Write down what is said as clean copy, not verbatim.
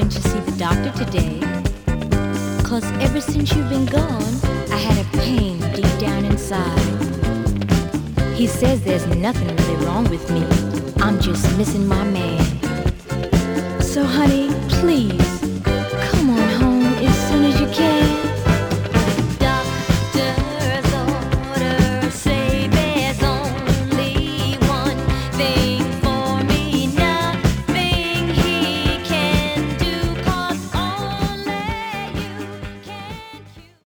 going to see the doctor today. 'Cause ever since you've been gone, I had a pain deep down inside. He says there's nothing really wrong with me. I'm just missing my man. So honey, please